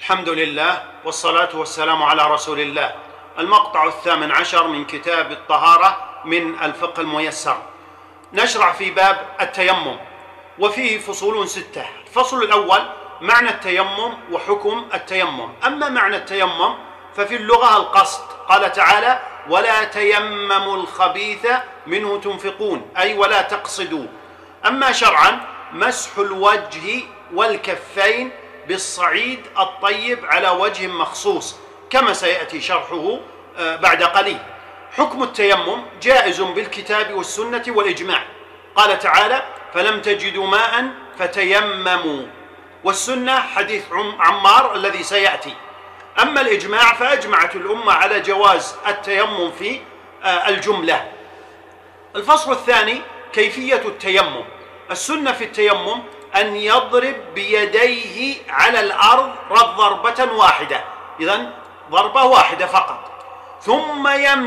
الحمد لله والصلاة والسلام على رسول الله. المقطع 18 من كتاب الطهارة من الفقه الميسر. نشرع في باب التيمم وفيه فصول 6. الفصل الأول معنى التيمم وحكم التيمم. أما معنى التيمم ففي اللغة القصد، قال تعالى: ولا تيمموا الخبيث منه تنفقون، أي ولا تقصدوا. أما شرعا مسح الوجه والكفين بالصعيد الطيب على وجه مخصوص، كما سيأتي شرحه بعد قليل. حكم التيمم جائز بالكتاب والسنة والإجماع، قال تعالى: فلم تجدوا ماء فتيمموا، والسنة حديث عمار الذي سيأتي. أما الإجماع فأجمعت الأمة على جواز التيمم في الجملة. الفصل الثاني كيفية التيمم. السنة في التيمم أن يضرب بيديه على الأرض ضربة واحدة، إذن ضربة واحدة فقط، ثم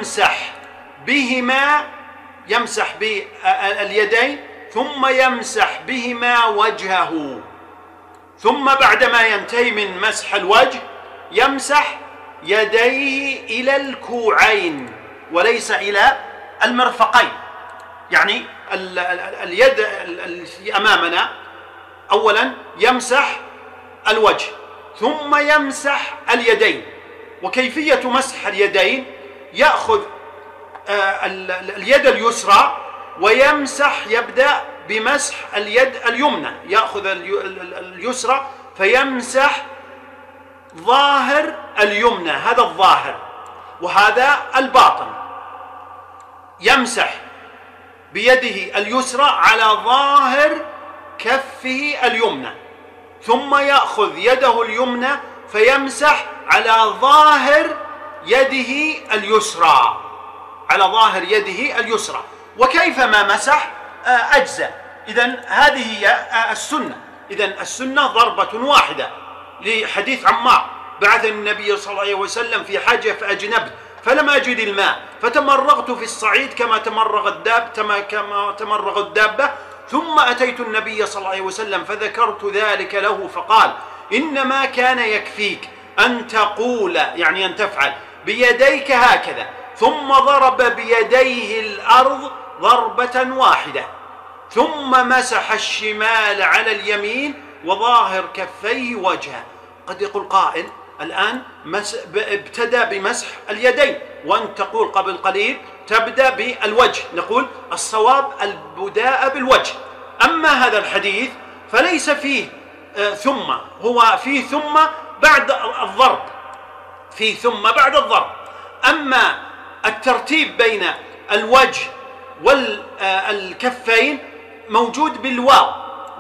يمسح باليدين، ثم يمسح بهما وجهه، ثم بعدما ينتهي من مسح الوجه يمسح يديه إلى الكوعين وليس إلى المرفقين. يعني اليد التي أمامنا أولا يمسح الوجه ثم يمسح اليدين. وكيفية مسح اليدين: يأخذ اليد اليسرى ويمسح، يبدأ بمسح اليد اليمنى، يأخذ اليسرى فيمسح ظاهر اليمنى، هذا الظاهر وهذا الباطن، يمسح بيده اليسرى على ظاهر كفه اليمنى، ثم يأخذ يده اليمنى فيمسح على ظاهر يده اليسرى، على ظاهر يده اليسرى. وكيفما مسح أجزاء. إذن هذه هي السنة. إذن السنة ضربة واحدة، لحديث عمار: بعث النبي صلى الله عليه وسلم في حاجة فأجنبت فلم أجد الماء فتمرغت في الصعيد كما تمرغ الدابة، ثم أتيت النبي صلى الله عليه وسلم فذكرت ذلك له فقال: إنما كان يكفيك أن تقول، يعني أن تفعل، بيديك هكذا، ثم ضرب بيديه الأرض ضربة واحدة، ثم مسح الشمال على اليمين وظاهر كفيه وجهه. قد يقول قائل: الآن ابتدأ بمسح اليدين، وأنت تقول قبل قليل تبدأ بالوجه. نقول الصواب البداء بالوجه. أما هذا الحديث فليس فيه ثم، هو فيه ثم بعد الضرب، فيه ثم بعد الضرب. أما الترتيب بين الوجه والكفين موجود بالواو،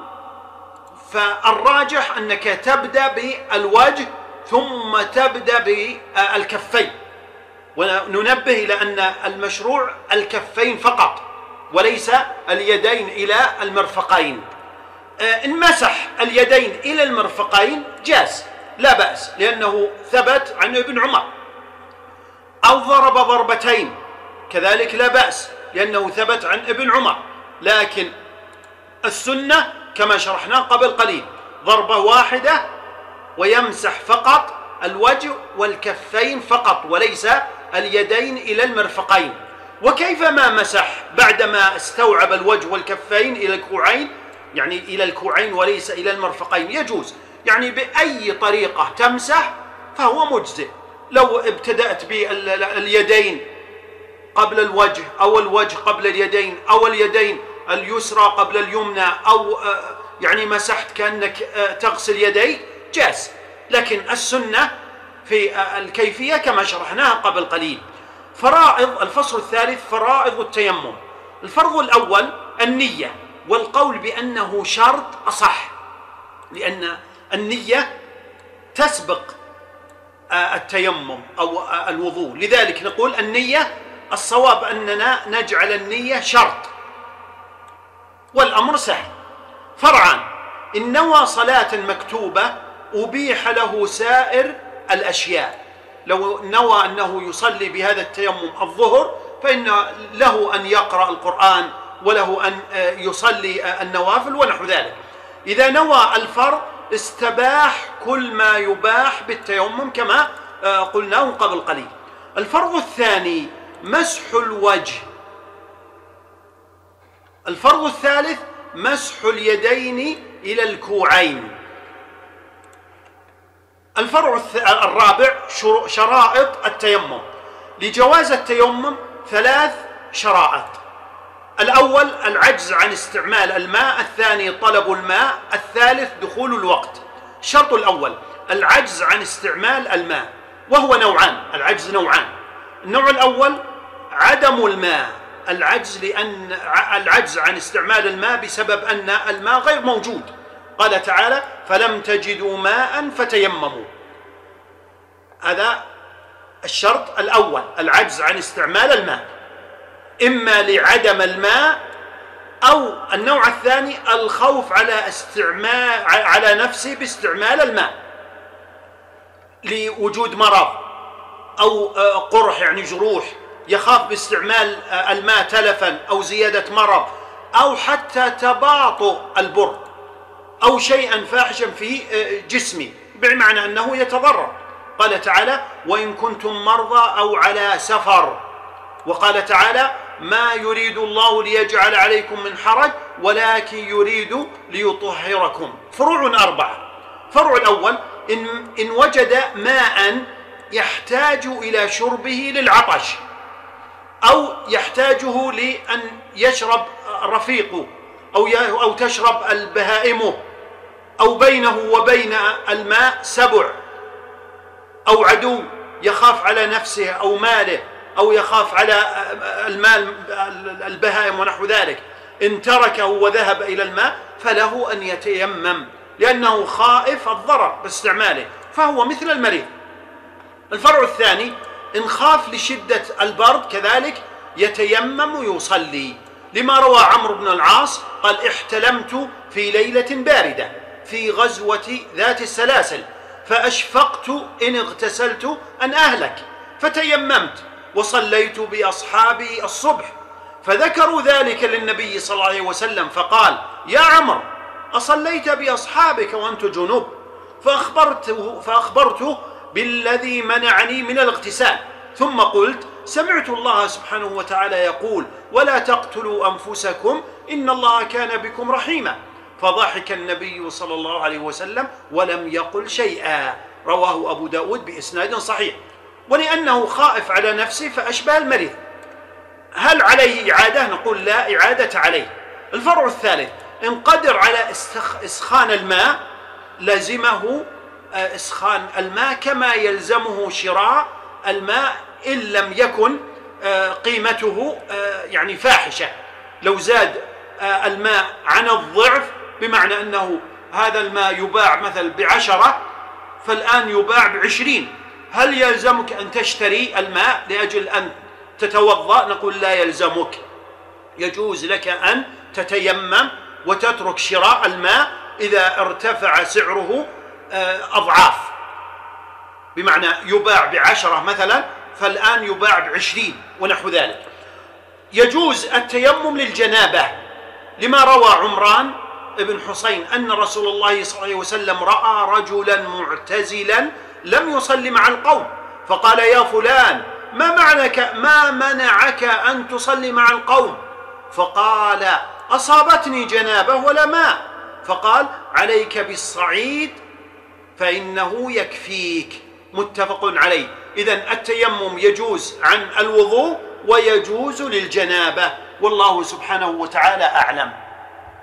فالراجح أنك تبدأ بالوجه ثم تبدأ بالكفين. وننبه إلى أن المشروع الكفين فقط وليس اليدين إلى المرفقين. إن مسح اليدين إلى المرفقين جاز، لا بأس، لأنه ثبت عن ابن عمر. أو ضرب ضربتين كذلك لا بأس، لأنه ثبت عن ابن عمر. لكن السنة كما شرحنا قبل قليل ضربة واحدة ويمسح فقط الوجه والكفين فقط وليس اليدين إلى المرفقين. وكيفما مسح بعدما استوعب الوجه والكفين إلى الكوعين، يعني إلى الكوعين وليس إلى المرفقين، يجوز. يعني بأي طريقة تمسح فهو مجزئ. لو ابتدأت باليدين قبل الوجه، أو الوجه قبل اليدين، أو اليدين اليسرى قبل اليمنى، أو يعني مسحت كأنك تغسل يديك، جاز. لكن السنة في الكيفية كما شرحناها قبل قليل. فرائض الفصل الثالث فرائض التيمم. الفرض الأول النية، والقول بأنه شرط أصح، لأن النية تسبق التيمم أو الوضوء. لذلك نقول النية الصواب أننا نجعل النية شرط، والأمر سهل. فرعان: إن نوى صلاة مكتوبة أبيح له سائر الأشياء. لو نوى أنه يصلي بهذا التيمم الظهر فإن له أن يقرأ القرآن وله أن يصلي النوافل ونحو ذلك. إذا نوى الفرض استباح كل ما يباح بالتيمم كما قلناه قبل قليل. الفرض الثاني مسح الوجه. الفرض الثالث مسح اليدين إلى الكوعين. الفرع الرابع شرائط التيمم. لجواز التيمم 3 شرائط: الأول العجز عن استعمال الماء، الثاني طلب الماء، الثالث دخول الوقت. الشرط الأول العجز عن استعمال الماء، وهو نوعان، العجز نوعان. النوع الأول عدم الماء، العجز عن استعمال الماء بسبب أن الماء غير موجود. قال تعالى: فلم تجدوا ماء فتيمموا. هذا الشرط الأول، العجز عن استعمال الماء، إما لعدم الماء، أو النوع الثاني الخوف على نفسه باستعمال الماء لوجود مرض أو قرح، يعني جروح، يخاف باستعمال الماء تلفا أو زيادة مرض أو حتى تباطؤ البرد أو شيئا فاحشا في جسمه، بمعنى أنه يتضرر. قال تعالى: وإن كنتم مرضى أو على سفر. وقال تعالى: ما يريد الله ليجعل عليكم من حرج ولكن يريد ليطهركم. فروع 4. فرع الأول إن وجد ماء يحتاج إلى شربه للعطش، أو يحتاجه لأن يشرب رفيقه أو تشرب البهائم، أو بينه وبين الماء سبع أو عدو يخاف على نفسه أو ماله، أو يخاف على المال البهائم ونحو ذلك، إن تركه وذهب إلى الماء فله أن يتيمم، لأنه خائف الضرر باستعماله، فهو مثل المريض. الفرع الثاني إن خاف لشدة البرد كذلك يتيمم ويصلي، لما روى عمرو بن العاص قال: احتلمت في ليلة باردة في غزوة ذات السلاسل، فأشفقت إن اغتسلت أن أهلك، فتيممت وصليت بأصحابي الصبح، فذكروا ذلك للنبي صلى الله عليه وسلم، فقال: يا عمرو، أصليت بأصحابك وأنت جنوب؟ فأخبرته بالذي منعني من الاغتسال، ثم قلت: سمعت الله سبحانه وتعالى يقول: ولا تقتلوا أنفسكم إن الله كان بكم رحيما. فضحك النبي صلى الله عليه وسلم ولم يقل شيئا. رواه أبو داود بإسناد صحيح. ولأنه خائف على نفسه فأشبه المريض. هل عليه إعادة؟ نقول لا إعادة عليه. الفرع الثالث إن قدر على إسخان الماء لزمه إسخان الماء كما يلزمه شراء الماء إن لم يكن قيمته يعني فاحشة. لو زاد الماء عن الضعف، بمعنى أنه هذا الماء يباع مثل ب10 فالآن يباع ب20، هل يلزمك أن تشتري الماء لأجل أن تتوضأ؟ نقول لا يلزمك، يجوز لك أن تتيمم وتترك شراء الماء إذا ارتفع سعره أضعاف، بمعنى يباع ب10 مثلا فالآن يباع ب20 ونحو ذلك. يجوز التيمم للجنابة، لما روى عمران بن حسين أن رسول الله صلى الله عليه وسلم رأى رجلا معتزلا لم يصلي مع القوم، فقال: يا فلان، ما منعك أن تصلي مع القوم؟ فقال: أصابتني جنابة ولا ماء. فقال: عليك بالصعيد فإنه يكفيك. متفق عليه. إذن التيمم يجوز عن الوضوء ويجوز للجنابة، والله سبحانه وتعالى أعلم.